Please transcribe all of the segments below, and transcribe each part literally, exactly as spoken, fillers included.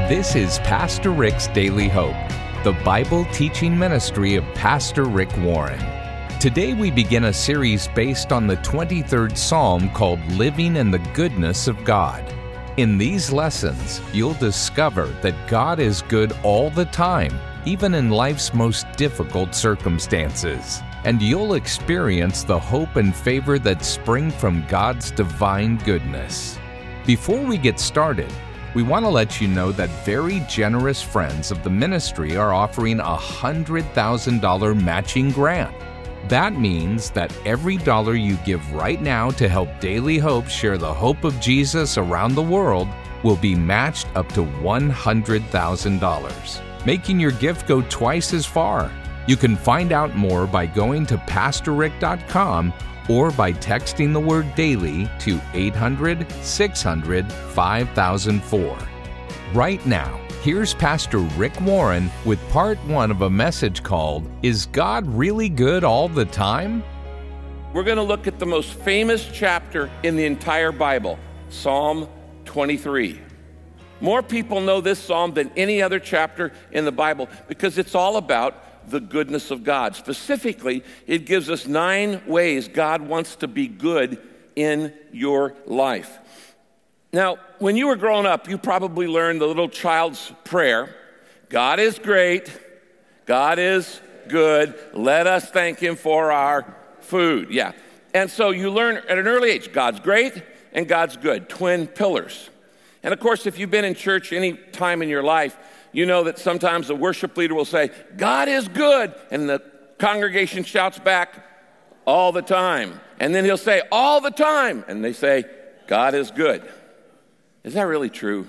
This is Pastor Rick's Daily Hope, the Bible teaching ministry of Pastor Rick Warren. Today we begin a series based on the twenty-third Psalm called Living in the Goodness of God. In these lessons, you'll discover that God is good all the time, even in life's most difficult circumstances. And you'll experience the hope and favor that spring from God's divine goodness. Before we get started, we want to let you know that very generous friends of the ministry are offering a one hundred thousand dollars matching grant. That means that every dollar you give right now to help Daily Hope share the hope of Jesus around the world will be matched up to one hundred thousand dollars, making your gift go twice as far. You can find out more by going to pastor rick dot com or by texting the word DAILY to eight hundred, six hundred, five thousand four. Right now, here's Pastor Rick Warren with part one of a message called, Is God Really Good All the Time? We're going to look at the most famous chapter in the entire Bible, Psalm twenty-three. More people know this psalm than any other chapter in the Bible because it's all about the goodness of God. Specifically, it gives us nine ways God wants to be good in your life. Now, when you were growing up, you probably learned the little child's prayer. God is great. God is good. Let us thank Him for our food. Yeah. And so you learn at an early age, God's great and God's good, twin pillars. And of course, if you've been in church any time in your life, you know that sometimes the worship leader will say, God is good, and the congregation shouts back, all the time. And then he'll say, all the time, and they say, God is good. Is that really true?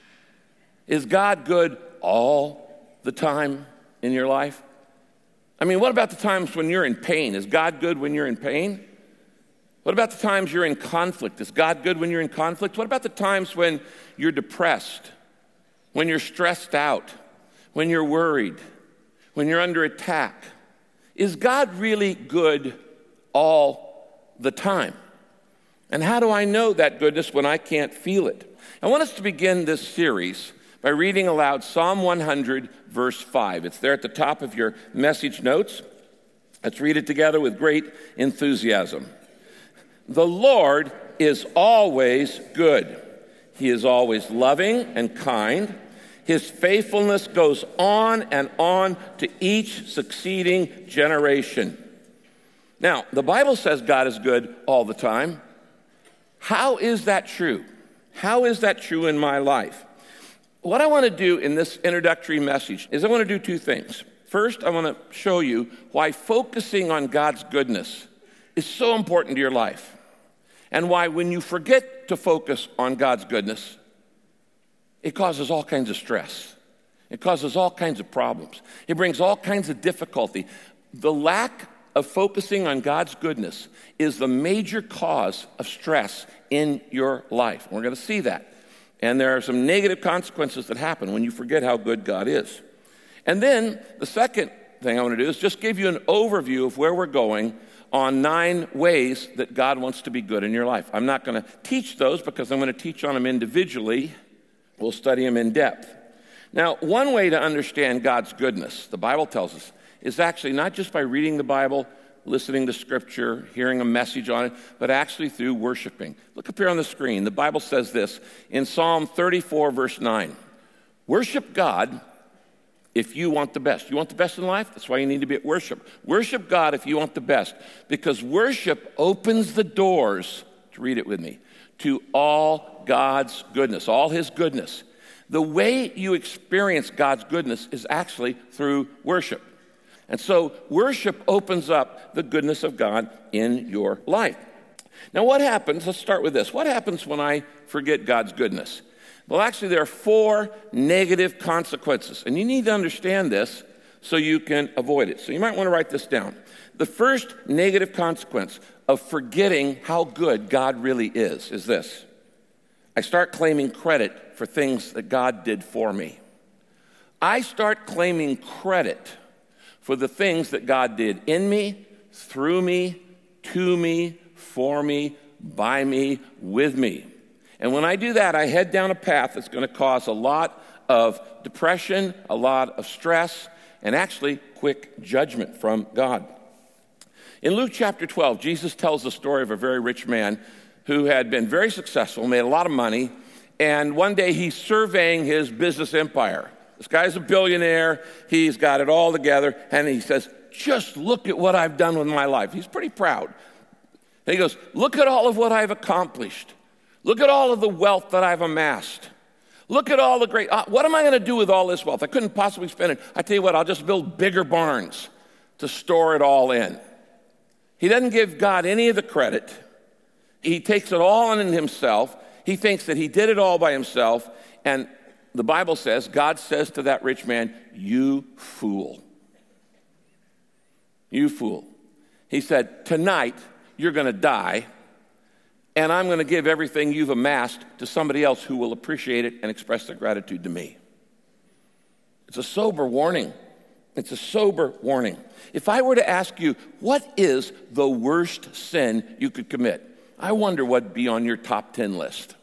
Is God good all the time in your life? I mean, what about the times when you're in pain? Is God good when you're in pain? What about the times you're in conflict? Is God good when you're in conflict? What about the times when you're depressed? When you're stressed out, when you're worried, when you're under attack? Is God really good all the time? And how do I know that goodness when I can't feel it? I want us to begin this series by reading aloud Psalm one hundred, verse five. It's there at the top of your message notes. Let's read it together with great enthusiasm. The Lord is always good. He is always loving and kind. His faithfulness goes on and on to each succeeding generation. Now, the Bible says God is good all the time. How is that true? How is that true in my life? What I want to do in this introductory message is I want to do two things. First, I want to show you why focusing on God's goodness is so important to your life, and why when you forget to focus on God's goodness, it causes all kinds of stress. It causes all kinds of problems. It brings all kinds of difficulty. The lack of focusing on God's goodness is the major cause of stress in your life. We're going to see that. And there are some negative consequences that happen when you forget how good God is. And then the second thing I want to do is just give you an overview of where we're going on nine ways that God wants to be good in your life. I'm not going to teach those because I'm going to teach on them individually. We'll study them in depth. Now, one way to understand God's goodness, the Bible tells us, is actually not just by reading the Bible, listening to Scripture, hearing a message on it, but actually through worshiping. Look up here on the screen. The Bible says this in Psalm thirty-four, verse nine. Worship God if you want the best. You want the best in life? That's why you need to be at worship. Worship God if you want the best, because worship opens the doors, to read it with me, to all God's goodness, all His goodness. The way you experience God's goodness is actually through worship. And so worship opens up the goodness of God in your life. Now what happens, let's start with this. What happens when I forget God's goodness? Well, actually there are four negative consequences, and you need to understand this so you can avoid it. So you might want to write this down. The first negative consequence of forgetting how good God really is is this. I start claiming credit for things that God did for me. I start claiming credit for the things that God did in me, through me, to me, for me, by me, with me. And when I do that, I head down a path that's going to cause a lot of depression, a lot of stress, and actually quick judgment from God. In Luke chapter twelve, Jesus tells the story of a very rich man who had been very successful, made a lot of money, and one day he's surveying his business empire. This guy's a billionaire, he's got it all together, and he says, just look at what I've done with my life. He's pretty proud. And he goes, look at all of what I've accomplished. Look at all of the wealth that I've amassed. Look at all the great, uh, what am I going to do with all this wealth? I couldn't possibly spend it. I tell you what, I'll just build bigger barns to store it all in. He doesn't give God any of the credit. He takes it all on himself. He thinks that he did it all by himself. And the Bible says, God says to that rich man, you fool. You fool. He said, tonight you're going to die, and I'm going to give everything you've amassed to somebody else who will appreciate it and express their gratitude to me. It's a sober warning. It's a sober warning. If I were to ask you, what is the worst sin you could commit? I wonder what would be on your top ten list.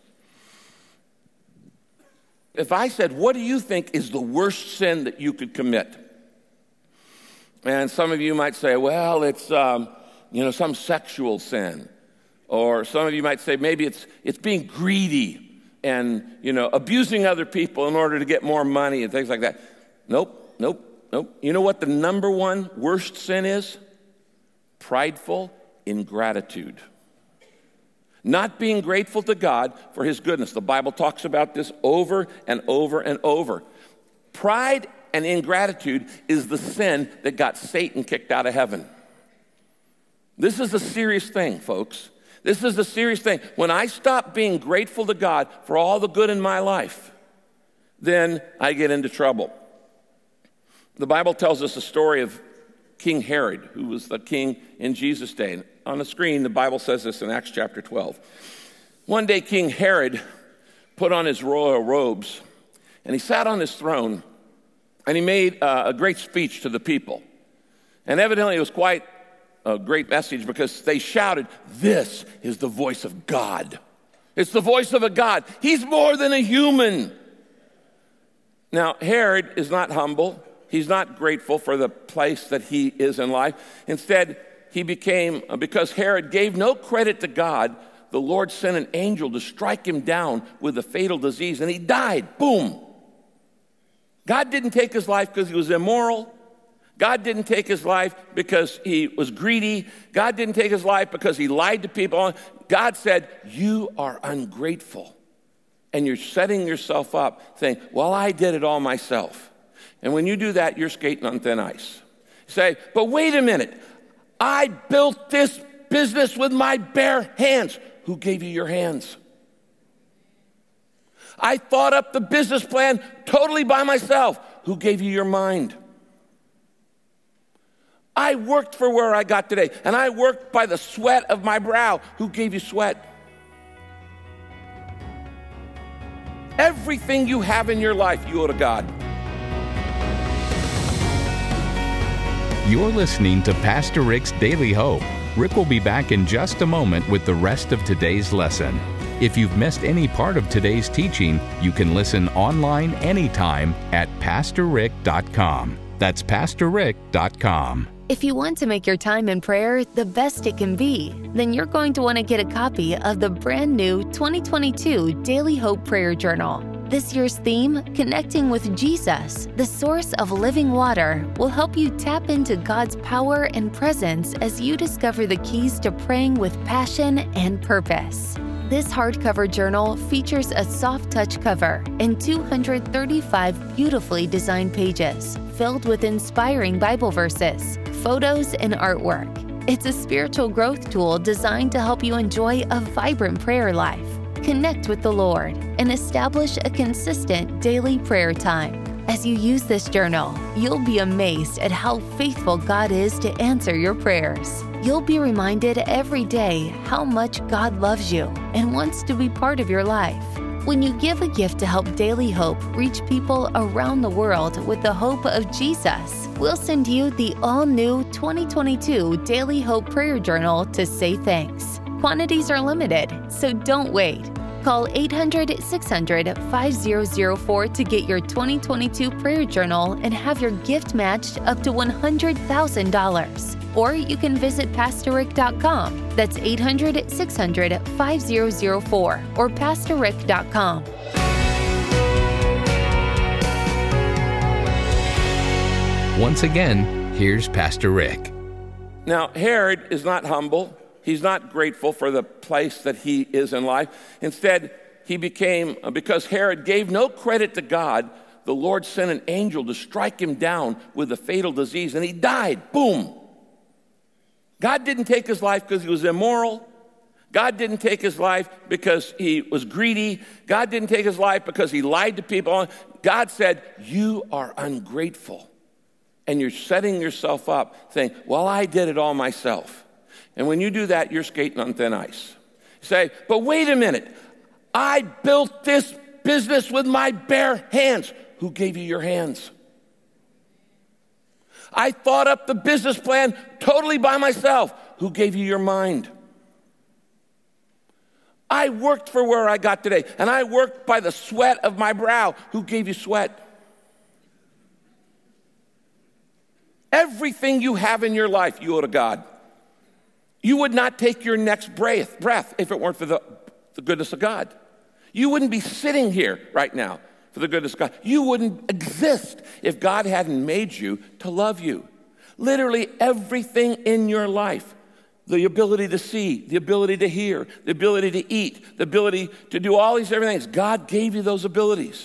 If I said, what do you think is the worst sin that you could commit? And some of you might say, well, it's, um, you know, some sexual sin. Or some of you might say, maybe it's it's being greedy and, you know, abusing other people in order to get more money and things like that. Nope, nope, nope. You know what the number one worst sin is? Prideful ingratitude. Not being grateful to God for his goodness. The Bible talks about this over and over and over. Pride and ingratitude is the sin that got Satan kicked out of heaven. This is a serious thing, folks. This is a serious thing. When I stop being grateful to God for all the good in my life, then I get into trouble. The Bible tells us a story of King Herod, who was the king in Jesus' day. And on the screen, the Bible says this in Acts chapter twelve. One day, King Herod put on his royal robes, and he sat on his throne, and he made uh, a great speech to the people. And evidently, it was quite a great message because they shouted, this is the voice of God. It's the voice of a God. He's more than a human. Now, Herod is not humble. He's not grateful for the place that he is in life. Instead, he became, because Herod gave no credit to God, the Lord sent an angel to strike him down with a fatal disease, and he died. Boom. God didn't take his life because he was immoral. God didn't take his life because he was greedy. God didn't take his life because he lied to people. God said, you are ungrateful. And you're setting yourself up saying, well, I did it all myself. And when you do that, you're skating on thin ice. You say, but wait a minute. I built this business with my bare hands. Who gave you your hands? I thought up the business plan totally by myself. Who gave you your mind? I worked for where I got today, and I worked by the sweat of my brow. Who gave you sweat? Everything you have in your life, you owe to God. You're listening to Pastor Rick's Daily Hope. Rick will be back in just a moment with the rest of today's lesson. If you've missed any part of today's teaching, you can listen online anytime at pastor rick dot com. That's pastor rick dot com. If you want to make your time in prayer the best it can be, then you're going to want to get a copy of the brand new twenty twenty-two Daily Hope Prayer Journal. This year's theme, Connecting with Jesus, the source of living water, will help you tap into God's power and presence as you discover the keys to praying with passion and purpose. This hardcover journal features a soft-touch cover and two hundred thirty-five beautifully designed pages filled with inspiring Bible verses, photos, and artwork. It's a spiritual growth tool designed to help you enjoy a vibrant prayer life, connect with the Lord, and establish a consistent daily prayer time. As you use this journal, you'll be amazed at how faithful God is to answer your prayers. You'll be reminded every day how much God loves you and wants to be part of your life. When you give a gift to help Daily Hope reach people around the world with the hope of Jesus, we'll send you the all-new twenty twenty-two Daily Hope Prayer Journal to say thanks. Quantities are limited, so don't wait. Call eight hundred, six hundred, five thousand four to get your twenty twenty-two prayer journal and have your gift matched up to one hundred thousand dollars. Or you can visit pastor rick dot com. That's eight hundred, six hundred, five thousand four or pastor rick dot com. Once again, here's Pastor Rick. Now, Herod is not humble. He's not grateful for the place that he is in life. Instead, he became, because Herod gave no credit to God, the Lord sent an angel to strike him down with a fatal disease, and he died. Boom. God didn't take his life because he was immoral. God didn't take his life because he was greedy. God didn't take his life because he lied to people. God said, you are ungrateful. And you're setting yourself up saying, well, I did it all myself. And when you do that, you're skating on thin ice. You say, but wait a minute. I built this business with my bare hands. Who gave you your hands? I thought up the business plan totally by myself. Who gave you your mind? I worked for where I got today, and I worked by the sweat of my brow. Who gave you sweat? Everything you have in your life, you owe to God. You would not take your next breath, breath if it weren't for the, the goodness of God. You wouldn't be sitting here right now for the goodness of God. You wouldn't exist if God hadn't made you to love you. Literally everything in your life, the ability to see, the ability to hear, the ability to eat, the ability to do all these different things, God gave you those abilities.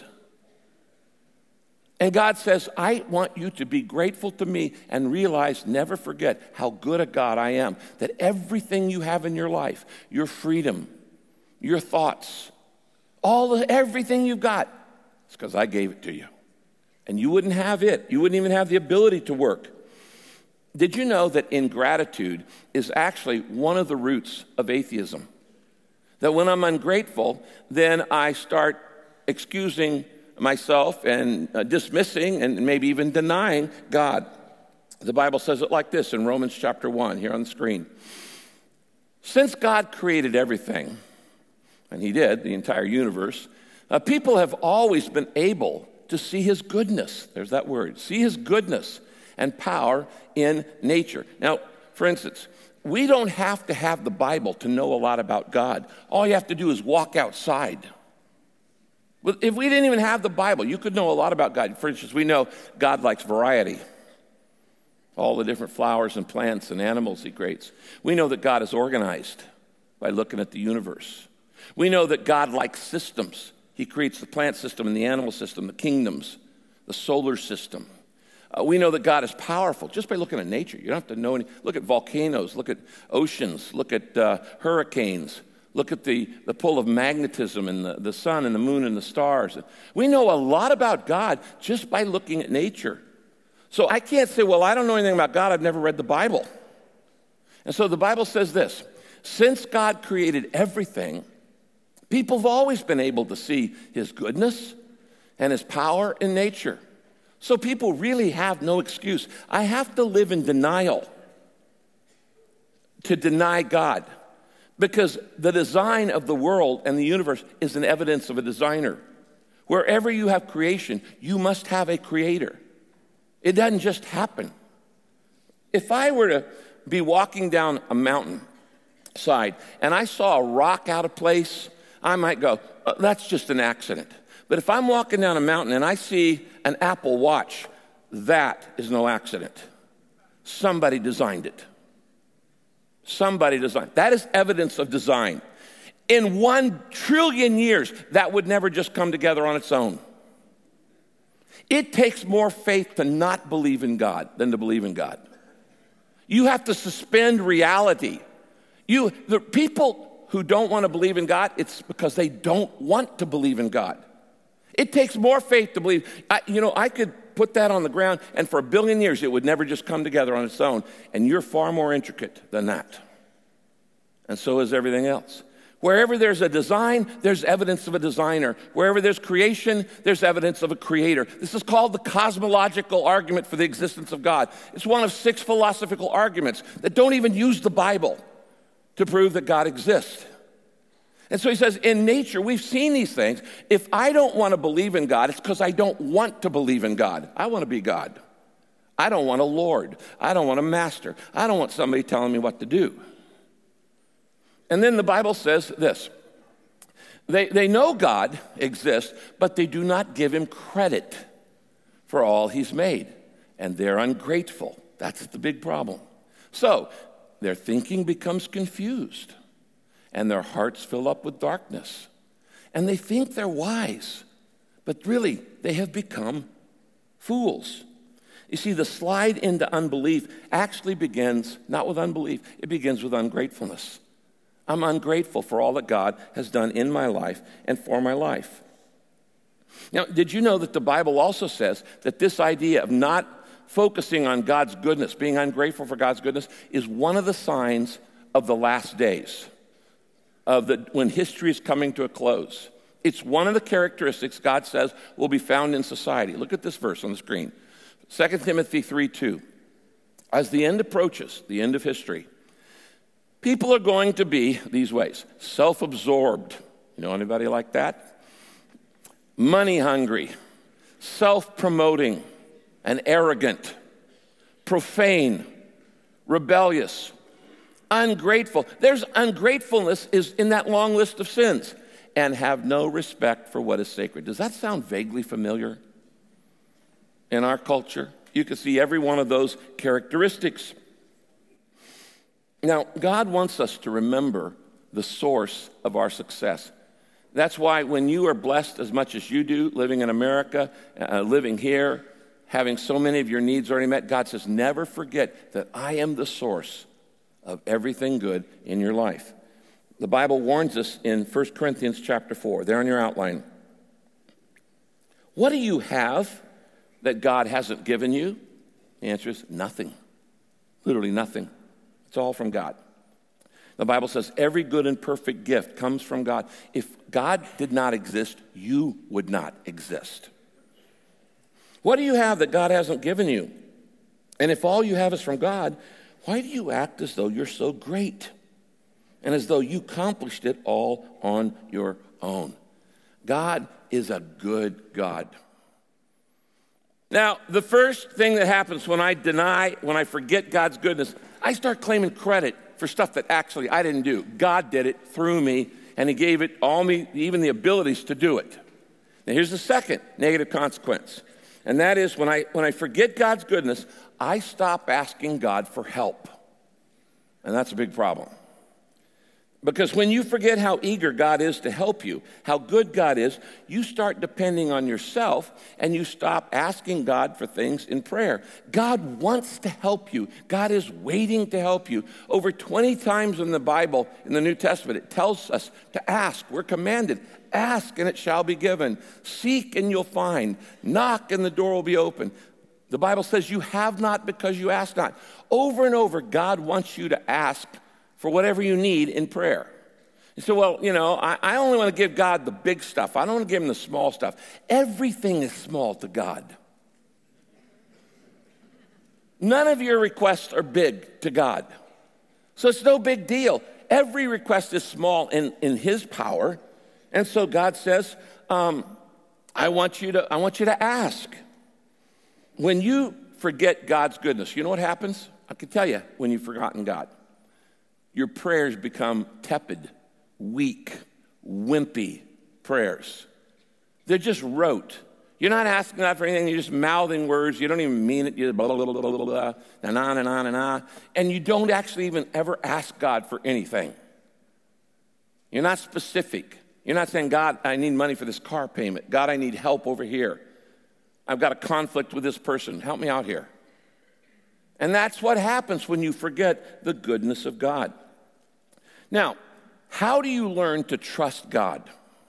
And God says, I want you to be grateful to me and realize, never forget how good a God I am, that everything you have in your life, your freedom, your thoughts, all the, everything you've got, it's because I gave it to you. And you wouldn't have it. You wouldn't even have the ability to work. Did you know that ingratitude is actually one of the roots of atheism? That when I'm ungrateful, then I start excusing myself and uh, dismissing and maybe even denying God. The Bible says it like this in Romans chapter one, here on the screen. Since God created everything, and he did, the entire universe, uh, people have always been able to see his goodness. There's that word. See his goodness and power in nature. Now, for instance, we don't have to have the Bible to know a lot about God. All you have to do is walk outside. If we didn't even have the Bible, you could know a lot about God. For instance, we know God likes variety. All the different flowers and plants and animals he creates. We know that God is organized by looking at the universe. We know that God likes systems. He creates the plant system and the animal system, the kingdoms, the solar system. Uh, we know that God is powerful just by looking at nature. You don't have to know any. Look at volcanoes, look at oceans, look at uh, hurricanes. Look at the, the pull of magnetism and the, the sun and the moon and the stars. We know a lot about God just by looking at nature. So I can't say, well, I don't know anything about God. I've never read the Bible. And so the Bible says this. Since God created everything, people have always been able to see his goodness and his power in nature. So people really have no excuse. I have to live in denial to deny God. Because the design of the world and the universe is an evidence of a designer. Wherever you have creation, you must have a creator. It doesn't just happen. If I were to be walking down a mountain side and I saw a rock out of place, I might go, oh, that's just an accident. But if I'm walking down a mountain and I see an Apple Watch, that is no accident. Somebody designed it. Somebody designed. That is evidence of design. In one trillion years, that would never just come together on its own. It takes more faith to not believe in God than to believe in God. You have to suspend reality. You, the people who don't want to believe in God, it's because they don't want to believe in God. It takes more faith to believe. I, you know, I could put that on the ground, and for a billion years, it would never just come together on its own. And you're far more intricate than that. And so is everything else. Wherever there's a design, there's evidence of a designer. Wherever there's creation, there's evidence of a creator. This is called the cosmological argument for the existence of God. It's one of six philosophical arguments that don't even use the Bible to prove that God exists. And so he says, in nature, we've seen these things. If I don't want to believe in God, it's because I don't want to believe in God. I want to be God. I don't want a Lord. I don't want a master. I don't want somebody telling me what to do. And then the Bible says this. They, they know God exists, but they do not give him credit for all he's made. And they're ungrateful. That's the big problem. So their thinking becomes confused, and their hearts fill up with darkness. And they think they're wise, but really they have become fools. You see, the slide into unbelief actually begins not with unbelief, it begins with ungratefulness. I'm ungrateful for all that God has done in my life and for my life. Now, did you know that the Bible also says that this idea of not focusing on God's goodness, being ungrateful for God's goodness, is one of the signs of the last days, of the when history is coming to a close? It's one of the characteristics God says will be found in society. Look at this verse on the screen. Second Timothy three two. As the end approaches, the end of history, people are going to be these ways: self-absorbed. You know anybody like that? Money hungry, self-promoting, and arrogant, profane, rebellious, ungrateful. There's ungratefulness is in that long list of sins, and have no respect for what is sacred. Does that sound vaguely familiar? In our culture, you can see every one of those characteristics. Now, God wants us to remember the source of our success. That's why when you are blessed as much as you do, living in America, uh, living here, having so many of your needs already met, God says, never forget that I am the source of everything good in your life. The Bible warns us in First Corinthians chapter four, there on your outline. What do you have that God hasn't given you? The answer is nothing. Literally nothing. It's all from God. The Bible says every good and perfect gift comes from God. If God did not exist, you would not exist. What do you have that God hasn't given you? And if all you have is from God, why do you act as though you're so great and as though you accomplished it all on your own? God is a good God. Now, the first thing that happens when I deny, when I forget God's goodness, I start claiming credit for stuff that actually I didn't do. God did it through me, and he gave it all me, even the abilities to do it. Now, here's the second negative consequence, and that is when I when I forget God's goodness, I stop asking God for help, and that's a big problem. Because when you forget how eager God is to help you, how good God is, you start depending on yourself and you stop asking God for things in prayer. God wants to help you. God is waiting to help you. Over twenty times in the Bible, in the New Testament, it tells us to ask. We're commanded. Ask and it shall be given. Seek and you'll find. Knock and the door will be open. The Bible says you have not because you ask not. Over and over, God wants you to ask for whatever you need in prayer. You say, well, you know, I, I only want to give God the big stuff. I don't want to give him the small stuff. Everything is small to God. None of your requests are big to God. So it's no big deal. Every request is small in, in his power. And so God says, um, I want you to, I want you to ask. When you forget God's goodness, you know what happens? I can tell you when you've forgotten God. Your prayers become tepid, weak, wimpy prayers. They're just rote. You're not asking God for anything. You're just mouthing words. You don't even mean it. You're blah, blah, blah, blah, blah, blah, na, na, na, na, na. And you don't actually even ever ask God for anything. You're not specific. You're not saying, God, I need money for this car payment. God, I need help over here. I've got a conflict with this person. Help me out here. And that's what happens when you forget the goodness of God. Now, how do you learn to trust God?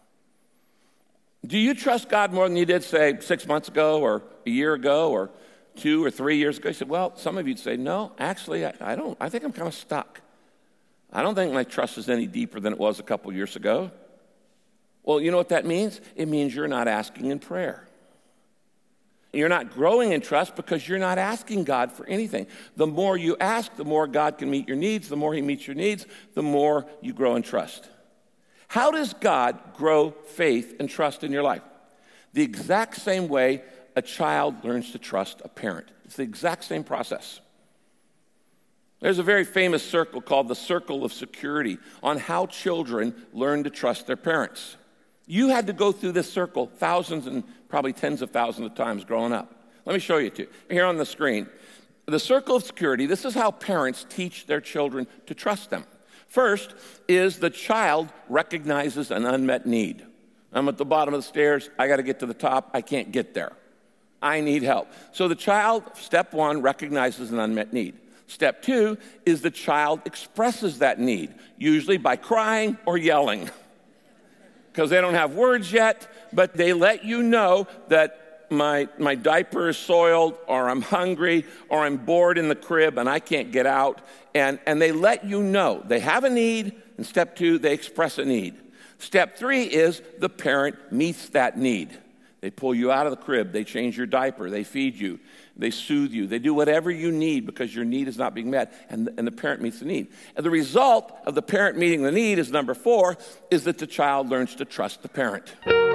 Do you trust God more than you did, say, six months ago or a year ago or two or three years ago? You said, well, some of you'd say, no, actually, I, I don't. I think I'm kind of stuck. I don't think my trust is any deeper than it was a couple years ago. Well, you know what that means? It means you're not asking in prayer. You're not growing in trust because you're not asking God for anything. The more you ask, the more God can meet your needs. The more he meets your needs, the more you grow in trust. How does God grow faith and trust in your life? The exact same way a child learns to trust a parent. It's the exact same process. There's a very famous circle called the Circle of Security on how children learn to trust their parents. You had to go through this circle thousands and probably tens of thousands of times growing up. Let me show you two. Here on the screen. The Circle of Security, this is how parents teach their children to trust them. First is the child recognizes an unmet need. I'm at the bottom of the stairs. I got to get to the top. I can't get there. I need help. So the child, step one, recognizes an unmet need. Step two is the child expresses that need, usually by crying or yelling, because they don't have words yet, but they let you know that my, my diaper is soiled, or I'm hungry, or I'm bored in the crib and I can't get out. And, and they let you know they have a need, and step two, they express a need. Step three is the parent meets that need. They pull you out of the crib, they change your diaper, they feed you, they soothe you, they do whatever you need because your need is not being met, and, and the parent meets the need. And the result of the parent meeting the need is number four, is that the child learns to trust the parent.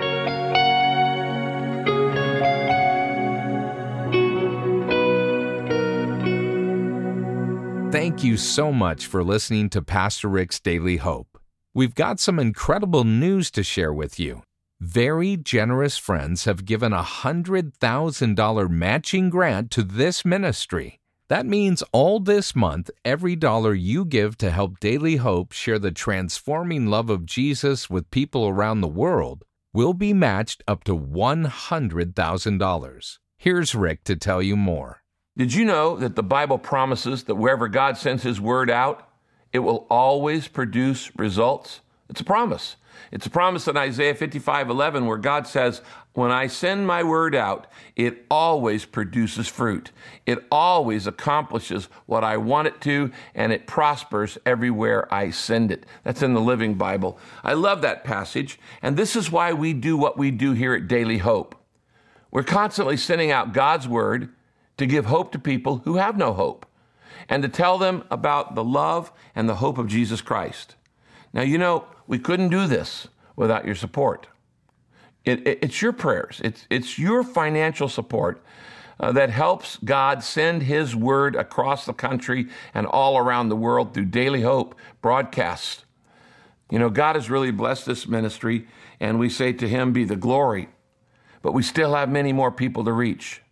Thank you so much for listening to Pastor Rick's Daily Hope. We've got some incredible news to share with you. Very generous friends have given a one hundred thousand dollars matching grant to this ministry. That means all this month, every dollar you give to help Daily Hope share the transforming love of Jesus with people around the world will be matched up to one hundred thousand dollars. Here's Rick to tell you more. Did you know that the Bible promises that wherever God sends His word out, it will always produce results? It's a promise. It's a promise in Isaiah fifty-five eleven where God says, when I send my word out, it always produces fruit. It always accomplishes what I want it to, and it prospers everywhere I send it. That's in the Living Bible. I love that passage, and this is why we do what we do here at Daily Hope. We're constantly sending out God's word to give hope to people who have no hope, and to tell them about the love and the hope of Jesus Christ. Now, you know, we couldn't do this without your support. It, it, it's your prayers. It's, it's your financial support uh, that helps God send His word across the country and all around the world through Daily Hope broadcasts. You know, God has really blessed this ministry, and we say to Him be the glory, but we still have many more people to reach.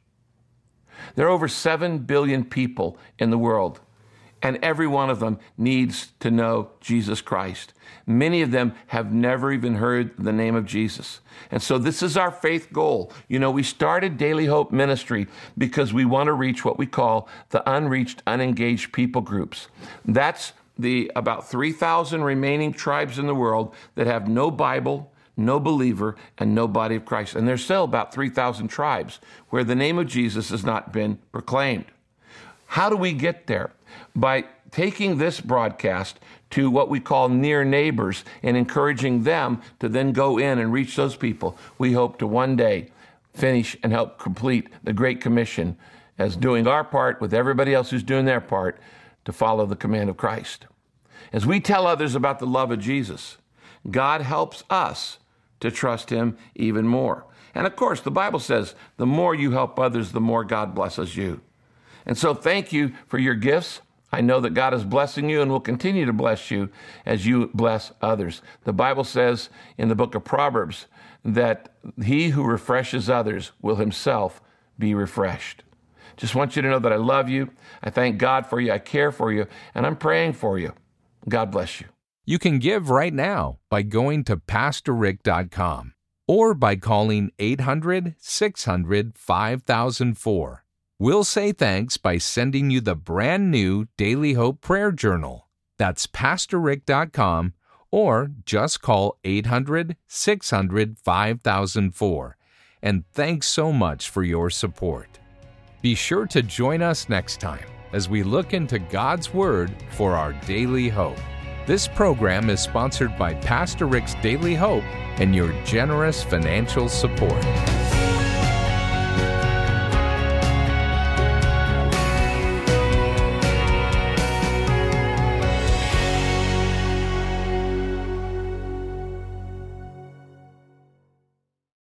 There are over seven billion people in the world, and every one of them needs to know Jesus Christ. Many of them have never even heard the name of Jesus. And so this is our faith goal. You know, we started Daily Hope Ministry because we want to reach what we call the unreached, unengaged people groups. That's the about three thousand remaining tribes in the world that have no Bible, no believer, and no body of Christ. And there's still about three thousand tribes where the name of Jesus has not been proclaimed. How do we get there? By taking this broadcast to what we call near neighbors and encouraging them to then go in and reach those people. We hope to one day finish and help complete the Great Commission as doing our part with everybody else who's doing their part to follow the command of Christ. As we tell others about the love of Jesus, God helps us to trust Him even more. And of course, the Bible says, the more you help others, the more God blesses you. And so thank you for your gifts. I know that God is blessing you and will continue to bless you as you bless others. The Bible says in the book of Proverbs that he who refreshes others will himself be refreshed. Just want you to know that I love you. I thank God for you. I care for you. And I'm praying for you. God bless you. You can give right now by going to pastor rick dot com or by calling eight hundred, six hundred, five thousand four. We'll say thanks by sending you the brand new Daily Hope Prayer Journal. That's pastor rick dot com or just call eight hundred, six hundred, five thousand four. And thanks so much for your support. Be sure to join us next time as we look into God's Word for our daily hope. This program is sponsored by Pastor Rick's Daily Hope and your generous financial support.